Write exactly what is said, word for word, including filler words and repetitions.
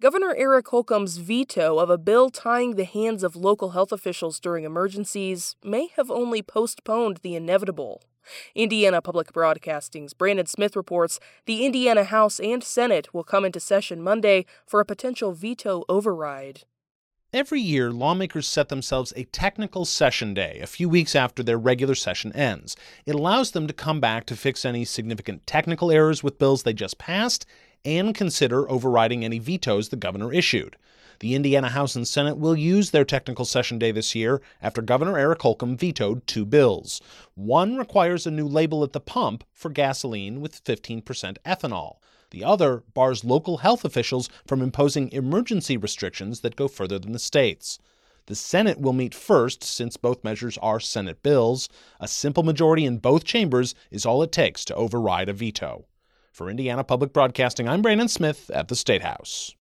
Governor Eric Holcomb's veto of a bill tying the hands of local health officials during emergencies may have only postponed the inevitable. Indiana Public Broadcasting's Brandon Smith reports the Indiana House and Senate will come into session Monday for a potential veto override. Every year, lawmakers set themselves a technical session day a few weeks after their regular session ends. It allows them to come back to fix any significant technical errors with bills they just passed and consider overriding any vetoes the governor issued. The Indiana House and Senate will use their technical session day this year after Governor Eric Holcomb vetoed two bills. One requires a new label at the pump for gasoline with fifteen percent ethanol. The other bars local health officials from imposing emergency restrictions that go further than the states. The Senate will meet first since both measures are Senate bills. A simple majority in both chambers is all it takes to override a veto. For Indiana Public Broadcasting, I'm Brandon Smith at the State House.